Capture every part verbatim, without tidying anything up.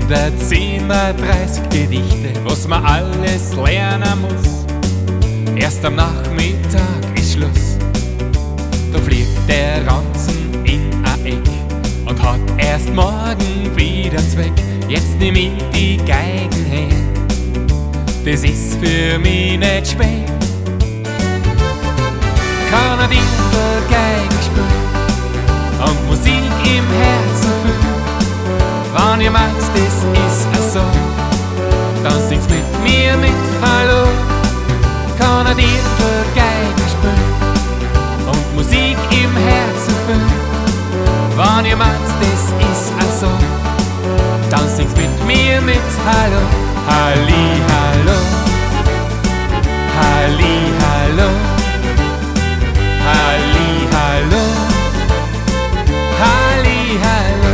hundertsiebenunddreißig Gedichte, was man alles lernen muss. Erst am Nachmittag ist Schluss, da fliegt der Ranzen in ein Eck und hat erst morgen wieder Zweck. Jetzt nehm ich die Geigen her, das ist für mich nicht schwer. Kann ein Winter Geigen spielen und Musik im Herzen fühlen. Wenn ihr meint, das ist so, dann singt's mit mir mit Hallo. Kann ein Winter Geigen spielen und Musik im Herzen fühlen. Wenn ihr meint, das ist so, dann singt's mit mir mit Hallo. Halli, hallo, halli, hallo, halli, hallo, halli, hallo.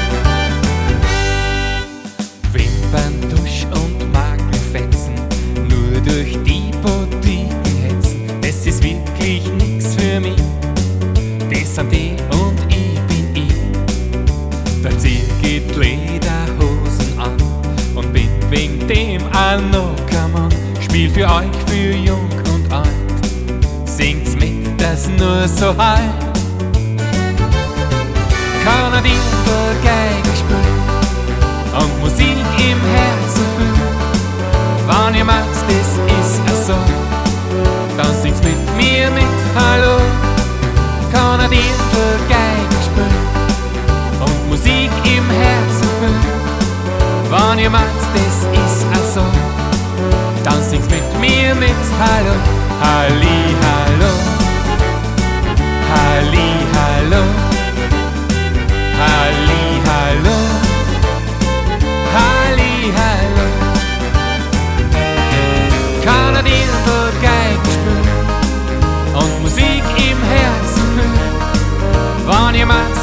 Wimperntusch und Makelfetzen, nur durch die Boutiquen hetzen, das ist wirklich nix für mich. Das sind die und ich bin ich. Da zieh ich die Lederhosen an und bin wegen dem auch noch kein Mann. Spiel für euch, für jung und alt, singt's mit, das nur so halt. Kann ein Winter Geigen spielen und Musik im Herzen fühlen. Wenn ihr meint, das ist so, dann singt's mit mir mit Hallo. Kann ein Winter Geigen spielen und Musik im Herzen fühlen. Wenn ihr meint, das ist so, dann singt's mit mir mit Hallo. Halli, hallo, halli, hallo, halli, hallo, halli, hallo. Kann ein Winter Geigen spielen und Musik im Herzen fühlen. Wenn ihr meint,